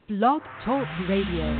Blog Talk Radio.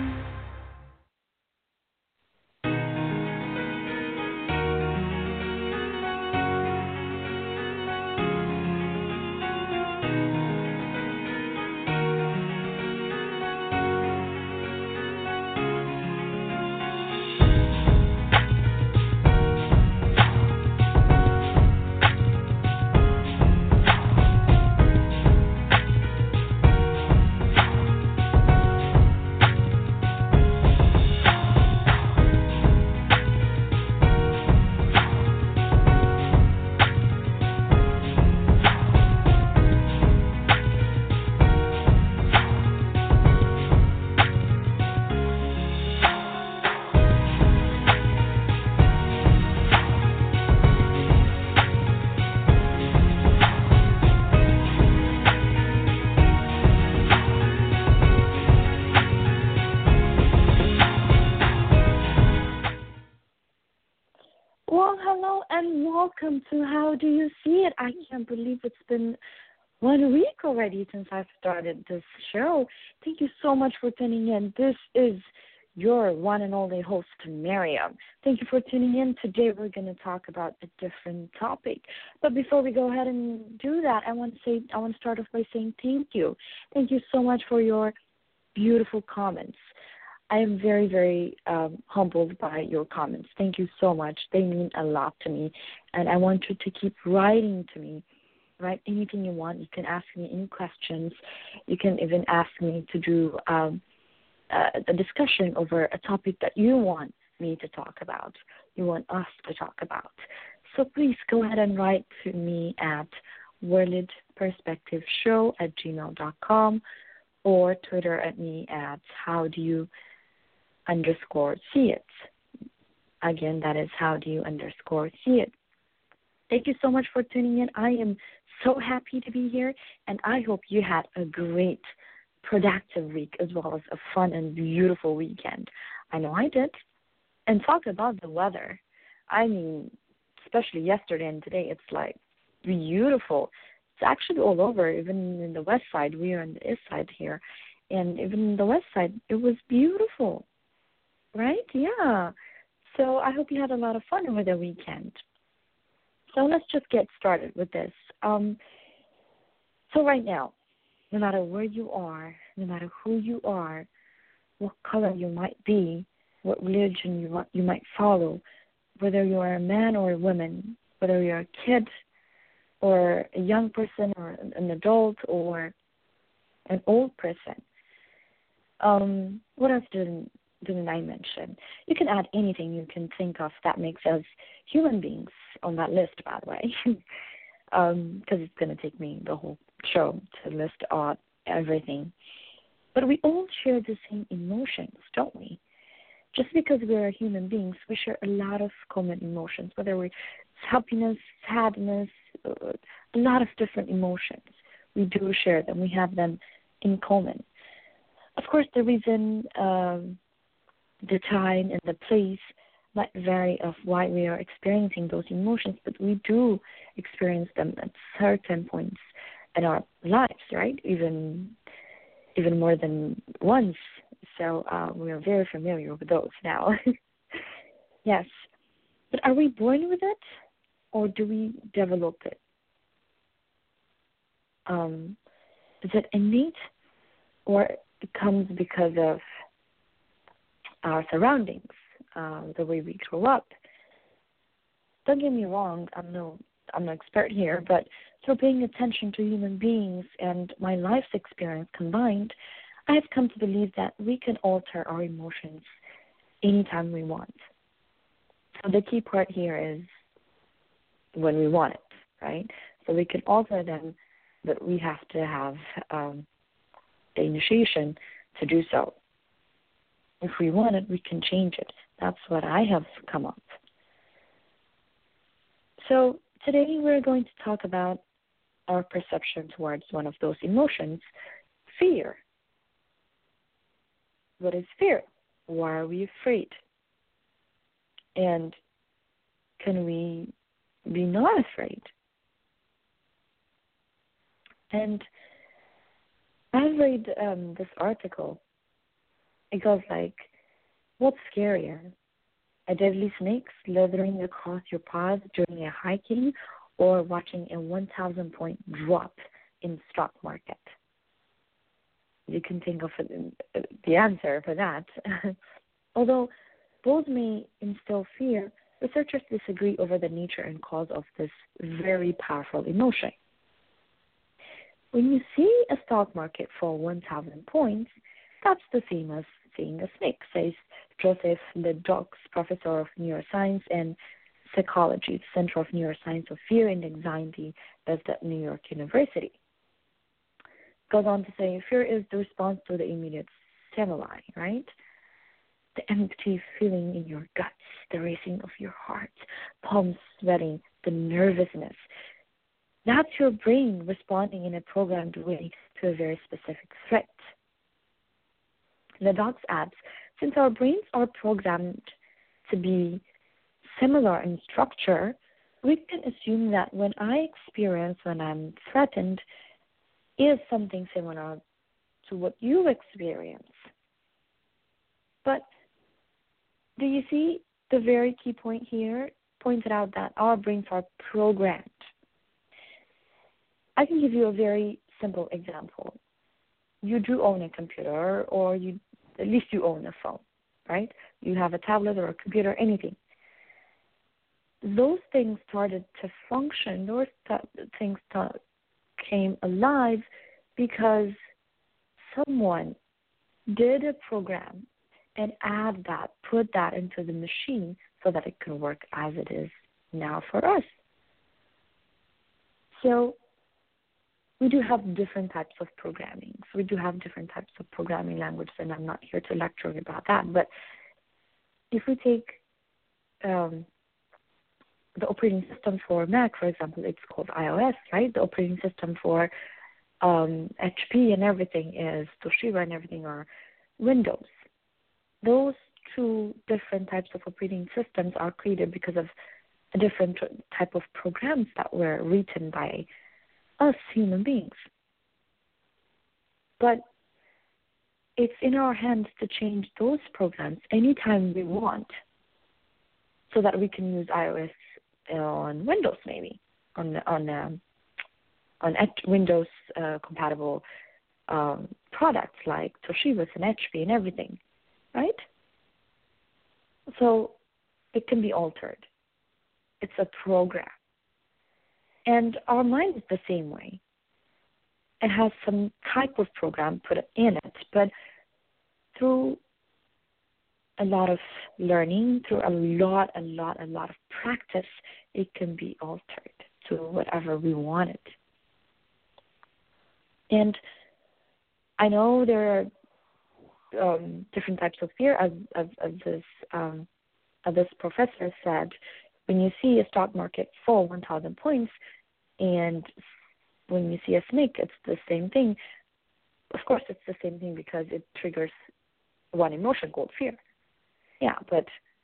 Welcome to How Do You See It? I can't believe it's been 1 week already since I've started this show. Thank you so much for tuning in. This is your one and only host, Miriam. Thank you for tuning in. Today we're going to talk about a different topic. But before we go ahead and do that, I want to start off by saying thank you. Thank you so much for your beautiful comments. I am very, very humbled by your comments. Thank you so much. They mean a lot to me. And I want you to keep writing to me. Write anything you want. You can ask me any questions. You can even ask me to do a discussion over a topic that you want me to talk about, you want us to talk about. So please go ahead and write to me at worldperspectiveshow@gmail.com or Twitter at me at howdoyou_see it. Again, that is howdoyou_see it. Thank you so much for tuning in. I am so happy to be here, and I hope you had a great, productive week as well as a fun and beautiful weekend. I know I did. And talk about the weather. I mean, especially yesterday and today, it's like beautiful. It's actually all over, even in the west side. We are on the east side here. And even in the west side, it was beautiful. Right? Yeah. So I hope you had a lot of fun over the weekend. So let's just get started with this. So right now, no matter where you are, no matter who you are, what color you might be, what religion you might follow, whether you are a man or a woman, whether you're a kid or a young person or an adult or an old person. What else didn't I mention? You can add anything you can think of that makes us human beings on that list, by the way, because it's going to take me the whole show to list out everything. But we all share the same emotions, don't we? Just because we are human beings, we share a lot of common emotions, whether it's happiness, sadness, a lot of different emotions. We do share them. We have them in common. Of course, the reason, the time, and the place might vary of why we are experiencing those emotions, but we do experience them at certain points in our lives, right? Even more than once. So we are very familiar with those now. Yes. But are we born with it, or do we develop it? Is it innate, or it comes because of our surroundings, the way we grow up? Don't get me wrong, I'm no expert here, but through paying attention to human beings and my life's experience combined, I have come to believe that we can alter our emotions anytime we want. So the key part here is when we want it, right? So we can alter them, but we have to have the initiation to do so. If we want it, we can change it. That's what I have come up. So today we're going to talk about our perception towards one of those emotions, fear. What is fear? Why are we afraid? And can we be not afraid? And I read this article. It goes like, what's scarier? A deadly snake slithering across your path during a hiking, or watching a 1,000-point drop in stock market? You can think of the answer for that. Although both may instill fear, researchers disagree over the nature and cause of this very powerful emotion. When you see a stock market fall 1,000 points, that's the same as seeing a snake, says Joseph Ledoux, professor of neuroscience and psychology, Center of Neuroscience of Fear and Anxiety, based at New York University. Goes on to say, fear is the response to the immediate stimuli, right? The empty feeling in your guts, the racing of your heart, palms sweating, the nervousness. That's your brain responding in a programmed way to a very specific threat. Ledoux adds, since our brains are programmed to be similar in structure, we can assume that when I experience when I'm threatened is something similar to what you experience. But do you see the very key point here? Pointed out that our brains are programmed. I can give you a very simple example. You do own a computer, or at least you own a phone, right? You have a tablet or a computer, anything. Those things started to function, things came alive because someone did a program and put that into the machine so that it could work as it is now for us. So we do have different types of programming. So we do have different types of programming languages, and I'm not here to lecture about that. But if we take the operating system for Mac, for example, it's called iOS, right? The operating system for HP and everything is Toshiba, and everything are Windows. Those two different types of operating systems are created because of a different type of programs that were written by us human beings. But it's in our hands to change those programs anytime we want, so that we can use iOS on Windows, maybe on Windows compatible products like Toshiba and HP and everything, right? So it can be altered. It's a program. And our mind is the same way. It has some type of program put in it, but through a lot of learning, through a lot of practice, it can be altered to whatever we want it. And I know there are different types of fear, as this professor said. When you see a stock market fall 1,000 points, and when you see a snake, it's the same thing. Of course, it's the same thing because it triggers one emotion called fear. Yeah, but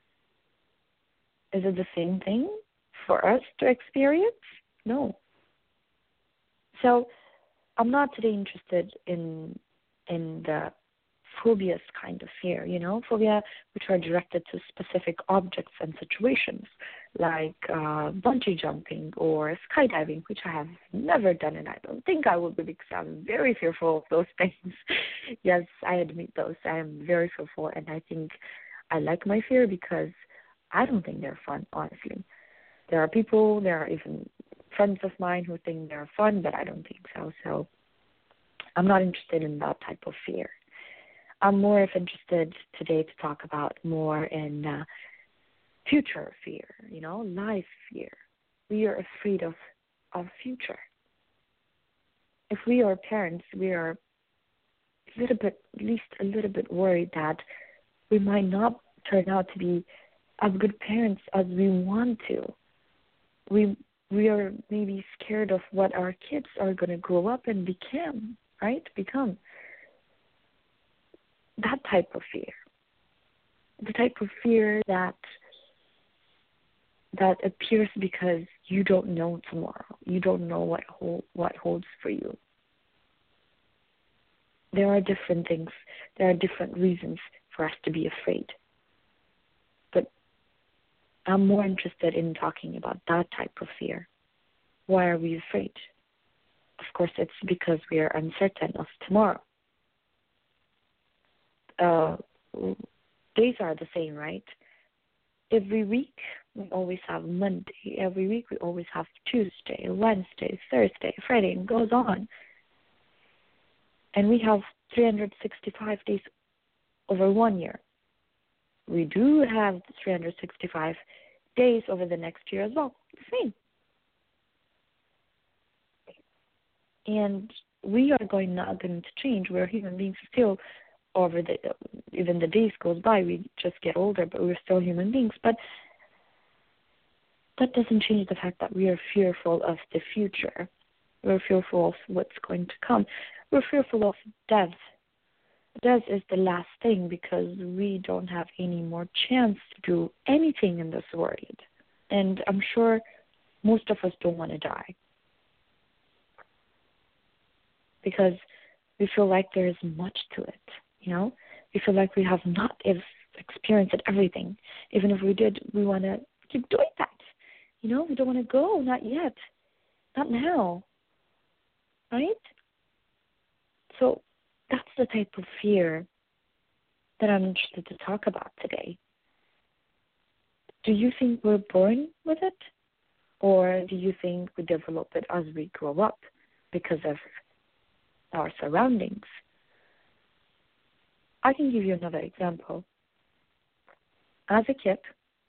is it the same thing for us to experience? No. So I'm not today interested in the phobias kind of fear, phobia which are directed to specific objects and situations, like bungee jumping or skydiving, which I have never done, and I don't think I would be because I'm very fearful of those things. Yes, I admit those. I am very fearful, and I think I like my fear because I don't think they're fun, honestly. There are even friends of mine who think they're fun, but I don't think so. So I'm not interested in that type of fear. I'm more interested today to talk about more in future fear, life fear. We are afraid of our future. If we are parents, we are at least a little bit worried that we might not turn out to be as good parents as we want to. We are maybe scared of what our kids are going to grow up and become. That type of fear. The type of fear that appears because you don't know tomorrow. You don't know what holds for you. There are different things. There are different reasons for us to be afraid. But I'm more interested in talking about that type of fear. Why are we afraid? Of course, it's because we are uncertain of tomorrow. Days are the same, right? Every week, we always have Monday. Every week, we always have Tuesday, Wednesday, Thursday, Friday, and goes on. And we have 365 days over 1 year. We do have 365 days over the next year as well. The same. And we are not going to change. We're human beings still. Even the days goes by, we just get older, but we're still human beings. But that doesn't change the fact that we are fearful of the future. We're fearful of what's going to come. We're fearful of death. Death is the last thing because we don't have any more chance to do anything in this world. And I'm sure most of us don't want to die. Because we feel like there is much to it, We feel like we have not experienced everything. Even if we did, we want to keep doing that. We don't want to go, not yet, not now, right? So that's the type of fear that I'm interested to talk about today. Do you think we're born with it? Or do you think we develop it as we grow up because of our surroundings? I can give you another example. As a kid,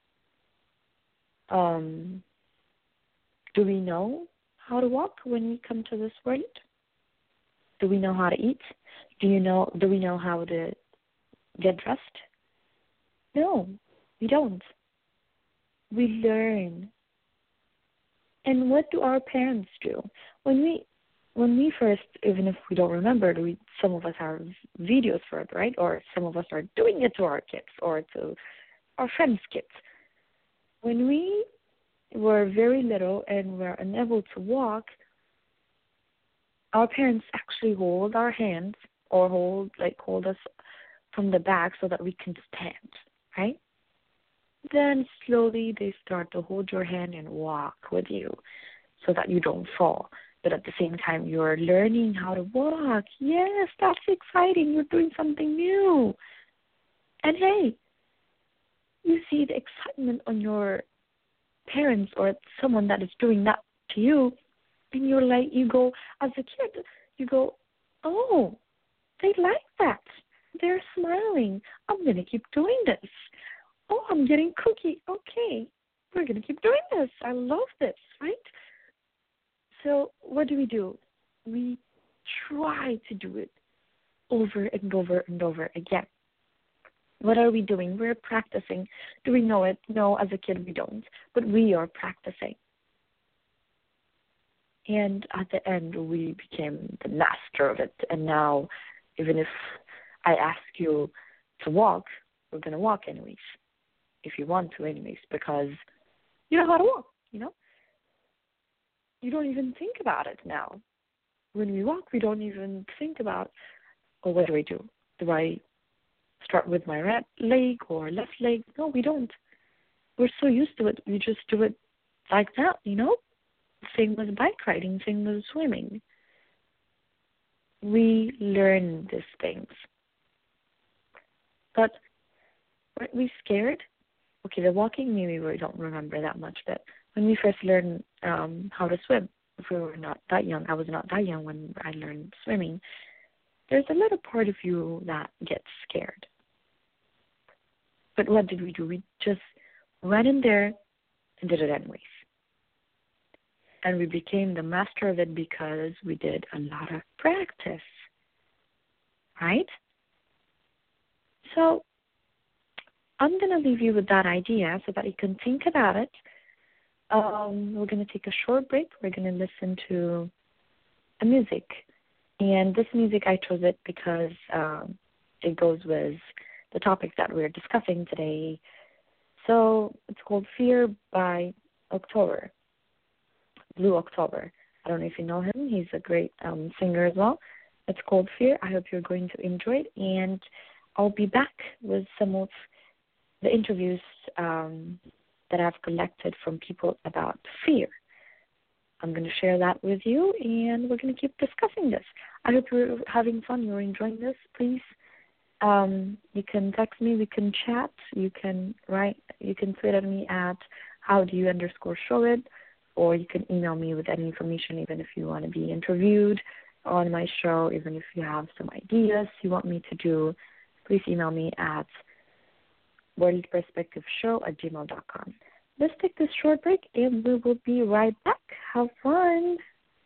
do we know how to walk when we come to this world? Do we know how to eat? Do we know how to get dressed? No, we don't. We learn. And what do our parents do? When we first, even if we don't remember, some of us have videos for it, right? Or some of us are doing it to our kids or to our friends' kids. When we were very little and were unable to walk, our parents actually hold our hands or hold us from the back so that we can stand, right? Then slowly they start to hold your hand and walk with you so that you don't fall. But at the same time, you're learning how to walk. Yes, that's exciting. You're doing something new. And hey, you see the excitement on your parents or someone that is doing that to you, and you go, as a kid, you go, oh, they like that. They're smiling. I'm going to keep doing this. Oh, I'm getting cookie. Okay, we're going to keep doing this. I love this, right? So what do? We try to do it over and over and over again. What are we doing? We're practicing. Do we know it? No, as a kid we don't. But we are practicing. And at the end, we became the master of it. And now, even if I ask you to walk, we're going to walk anyways. If you want to anyways, because you know how to walk, You don't even think about it now. When we walk, we don't even think about, what do I do? Do I start with my right leg or left leg? No, we don't. We're so used to it. We just do it like that, Same with bike riding, same with swimming. We learn these things. But weren't we scared? Okay, the walking, maybe we don't remember that much, but when we first learned how to swim, if we were not that young, I was not that young when I learned swimming, there's a little part of you that gets scared. But what did we do? We just went in there and did it anyways. And we became the master of it because we did a lot of practice, right? So I'm going to leave you with that idea so that you can think about it. We're going to take a short break. We're going to listen to a music. And this music, I chose it because it goes with the topic that we're discussing today. So it's called Fear by October, Blue October. I don't know if you know him. He's a great singer as well. It's called Fear. I hope you're going to enjoy it, and I'll be back with some of the interviews that I've collected from people about fear. I'm going to share that with you, and we're going to keep discussing this. I hope you're having fun, you're enjoying this. Please, you can text me, we can chat, you can tweet at me at howdoyou_show it, or you can email me with any information, even if you want to be interviewed on my show, even if you have some ideas you want me to do. Please email me at worldperspectiveshow@gmail.com. Let's take this short break, and we will be right back. Have fun.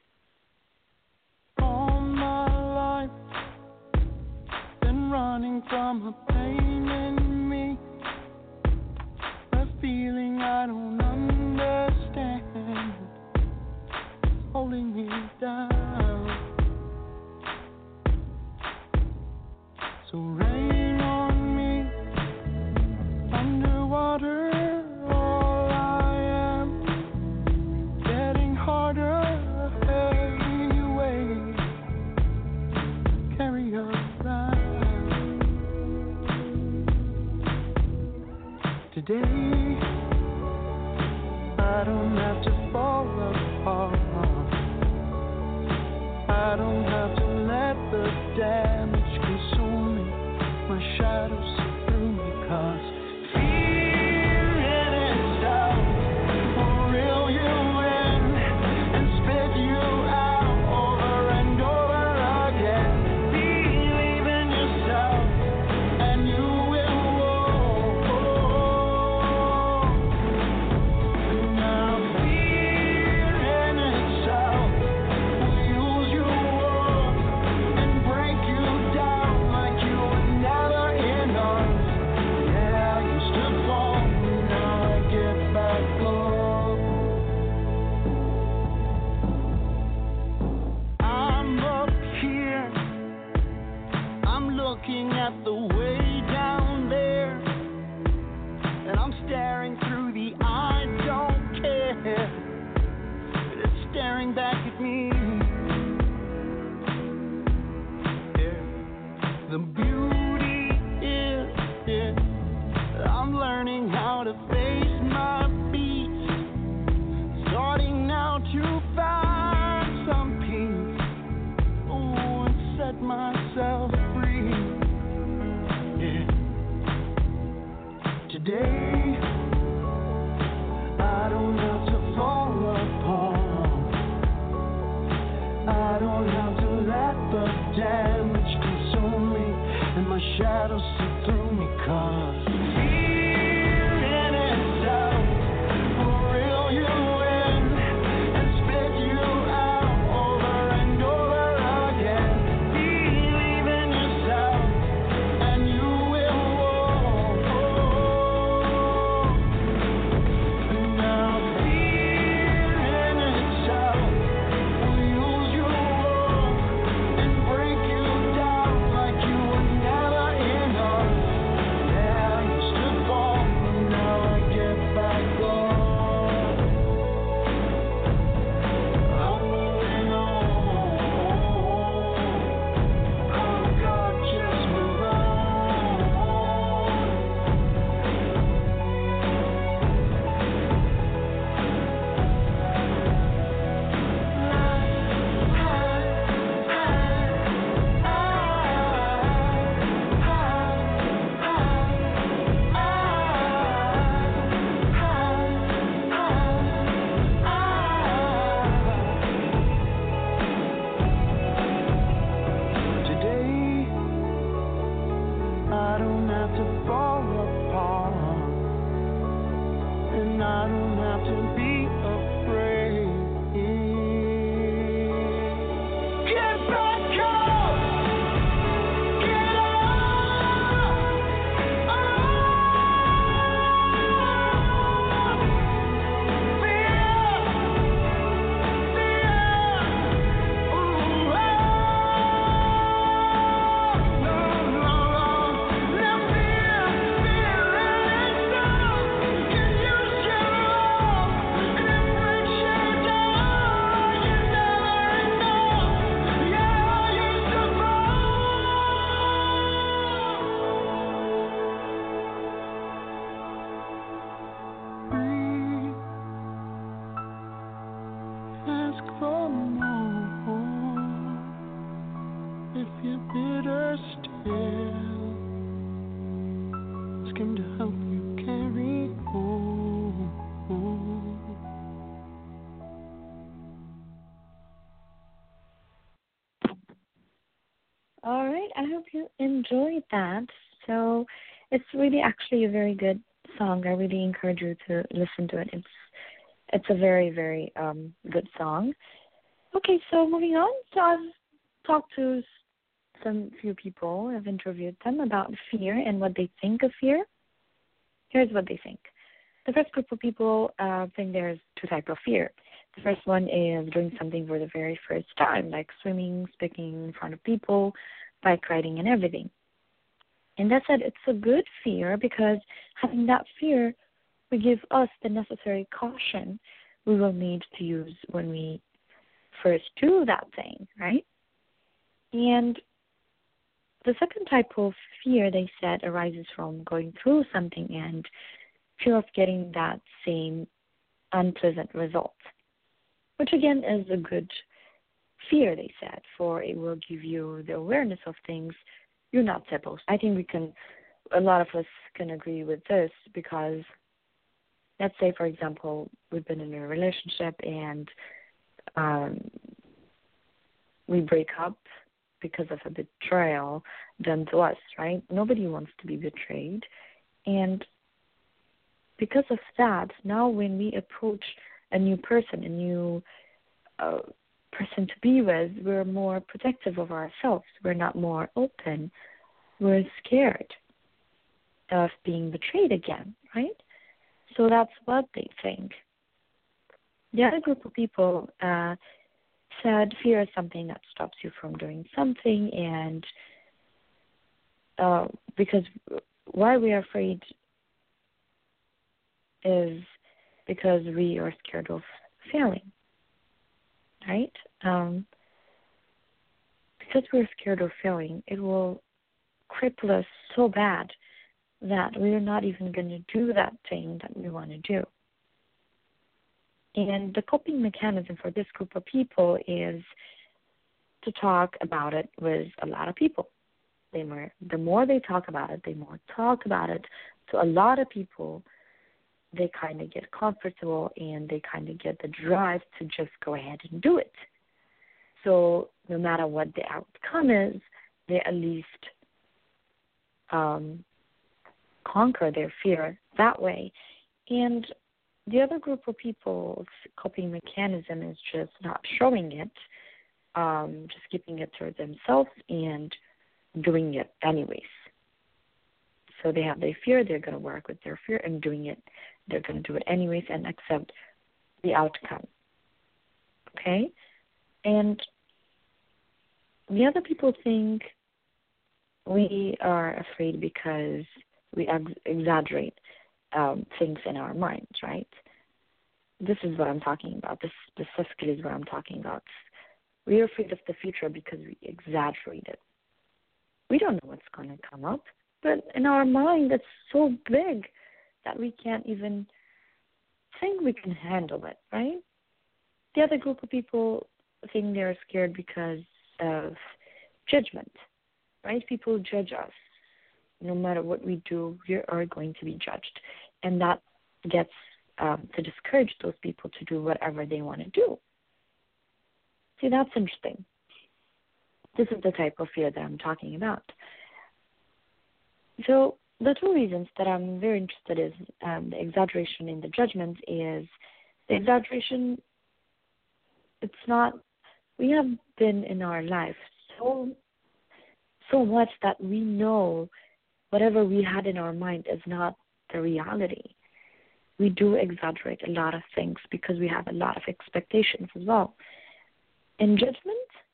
All my life, been running from a pain in me, a feeling I don't understand, holding me down. So rain on me, underwater. Today, I don't have to fall apart. I don't have to let the damage consume me. My shadows see through me, 'cause fear in itself will reel you in and spit you out over and over again. Believe in yourself and you will walk. Now fear in itself will use you up and break you down like you were never enough. Yeah, I used to fall, now I get back up. I'm up here, I'm looking at the way down there, and I'm staring through the I don't care, but it's staring back at me. Yeah. The beauty is, I'm learning how to face my beats, starting now to find some peace, and set myself free. Yeah. Today, I don't have to fall apart. I don't have to let the damage consume me and my shadows see through me, 'cause fear in itself will reel you in and spit you out over and over again. Believe in yourself and you will walk. Now fear in itself will use you up and break you down like you were never enough. Yeah, enjoyed that. So it's really actually a very good song. I really encourage you to listen to it. It's a very, very good song. Okay, so moving on. So I've talked to few people. I've interviewed them about fear and what they think of fear. Here's what they think. The first group of people think there's two types of fear. The first one is doing something for the very first time, like swimming, speaking in front of people, bike riding, and everything. And that said, it's a good fear because having that fear will give us the necessary caution we will need to use when we first do that thing, right? And the second type of fear, they said, arises from going through something and fear of getting that same unpleasant result, which again is a good fear, they said, for it will give you the awareness of things you're not supposed to. I think a lot of us can agree with this because let's say, for example, we've been in a relationship and we break up because of a betrayal done to us, right? Nobody wants to be betrayed. And because of that, now when we approach a new person, a new person to be with, we're more protective of ourselves. We're not more open. We're scared of being betrayed again, right? So that's what they think. The other group of people said fear is something that stops you from doing something, and because why we are afraid is because we are scared of failing, right? Because we're scared of failing, it will cripple us so bad that we're not even going to do that thing that we want to do. And the coping mechanism for this group of people is to talk about it with a lot of people. The more they talk about it, to a lot of people, they kind of get comfortable and they kind of get the drive to just go ahead and do it. So no matter what the outcome is, they at least conquer their fear that way. And the other group of people's coping mechanism is just not showing it, just keeping it to themselves and doing it anyways. So they have their fear, they're going to work with their fear and doing it. They're going to do it anyways and accept the outcome. Okay? And the other people think we are afraid because we exaggerate things in our minds, right? This is what I'm talking about. This specifically is what I'm talking about. We are afraid of the future because we exaggerate it. We don't know what's going to come up, but in our mind, it's so big that we can't even think we can handle it, right? The other group of people think they're scared because of judgment, right? People judge us. No matter what we do, we are going to be judged. And that gets to discourage those people to do whatever they want to do. See, that's interesting. This is the type of fear that I'm talking about. So the two reasons that I'm very interested in the exaggeration in the judgment is the exaggeration, it's not, we have been in our life so much that we know whatever we had in our mind is not the reality. We do exaggerate a lot of things because we have a lot of expectations as well. In judgment,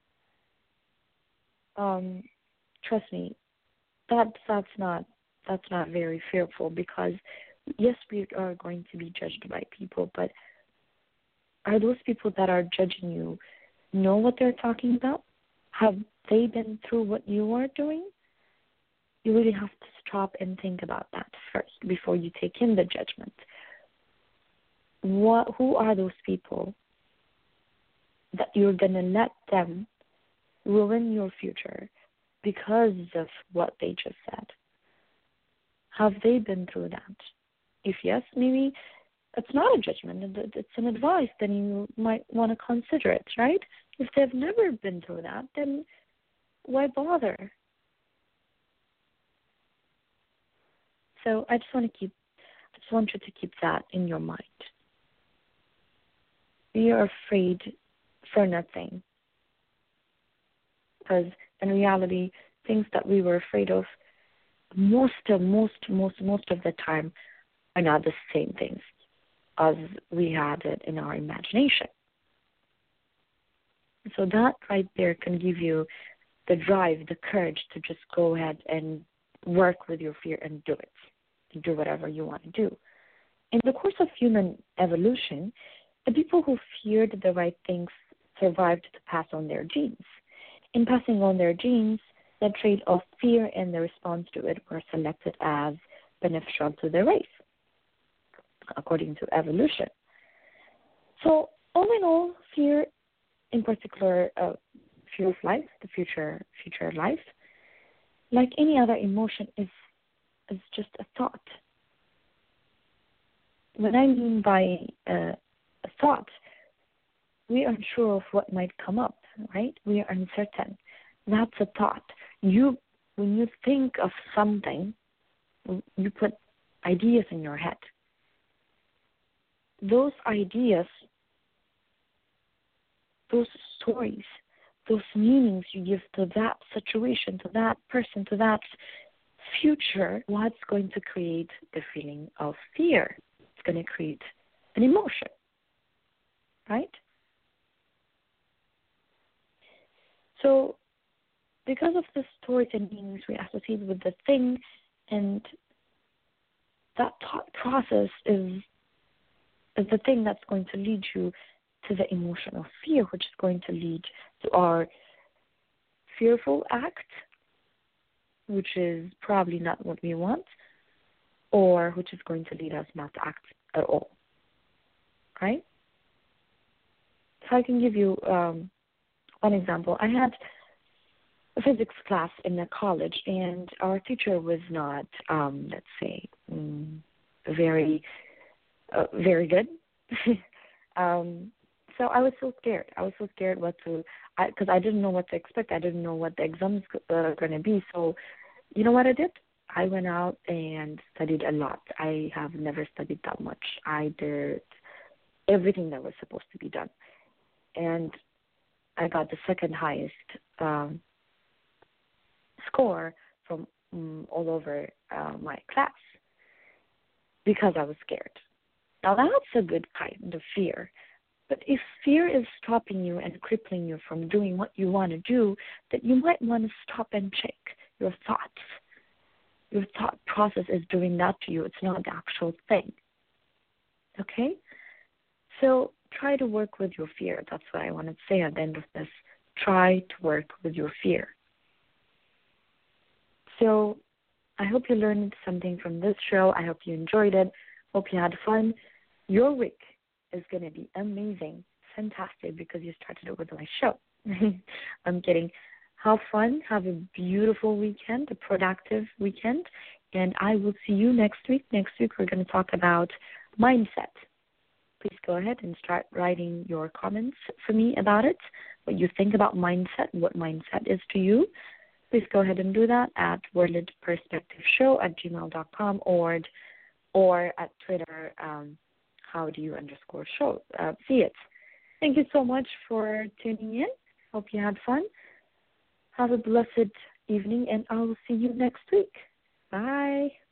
trust me, that's not very fearful because yes, we are going to be judged by people, but are those people that are judging you know what they're talking about? Have they been through what you are doing? You really have to stop and think about that first before you take in the judgment. Who are those people that you're going to let them ruin your future because of what they just said? Have they been through that? If yes, maybe it's not a judgment, it's an advice, then you might want to consider it, right? If they've never been through that, then why bother? So I just want you to keep that in your mind. We are afraid for nothing. Because in reality, things that we were afraid of most of the time are not the same things as we had it in our imagination. So that right there can give you the drive, the courage to just go ahead and work with your fear and do it. And do whatever you want to do. In the course of human evolution, the people who feared the right things survived to pass on their genes. In passing on their genes, the trait of fear and the response to it were selected as beneficial to the race, according to evolution. So, all in all, fear, in particular, fear of life, the future life, like any other emotion, is just a thought. What I mean by a thought, we are unsure of what might come up, right? We are uncertain. That's a thought. When you think of something, you put ideas in your head. Those ideas, those stories, those meanings you give to that situation, to that person, to that future, what's going to create the feeling of fear? It's going to create an emotion, right? So, because of the stories and meanings we associate with the thing, and that thought process is the thing that's going to lead you to the emotion of fear, which is going to lead to our fearful act, which is probably not what we want, or which is going to lead us not to act at all, right? So I can give you one example. I had a physics class in a college, and our teacher was not, let's say, very good. So I was so scared. Because I didn't know what to expect. I didn't know what the exams were going to be. So, you know what I did? I went out and studied a lot. I have never studied that much. I did everything that was supposed to be done. And I got the second highest score from all over my class because I was scared. Now, that's a good kind of fear. But if fear is stopping you and crippling you from doing what you want to do, then you might want to stop and check your thoughts. Your thought process is doing that to you. It's not the actual thing. Okay? So try to work with your fear. That's what I want to say at the end of this. Try to work with your fear. So I hope you learned something from this show. I hope you enjoyed it. Hope you had fun. Your week is going to be amazing, fantastic, because you started it with my show. I'm kidding. Have fun. Have a beautiful weekend, a productive weekend, and I will see you next week. Next week we're going to talk about mindset. Please go ahead and start writing your comments for me about it, what you think about mindset, what mindset is to you. Please go ahead and do that at worldperspectiveshow@gmail.com or at Twitter, howdo_show. See it. Thank you so much for tuning in. Hope you had fun. Have a blessed evening, and I will see you next week. Bye.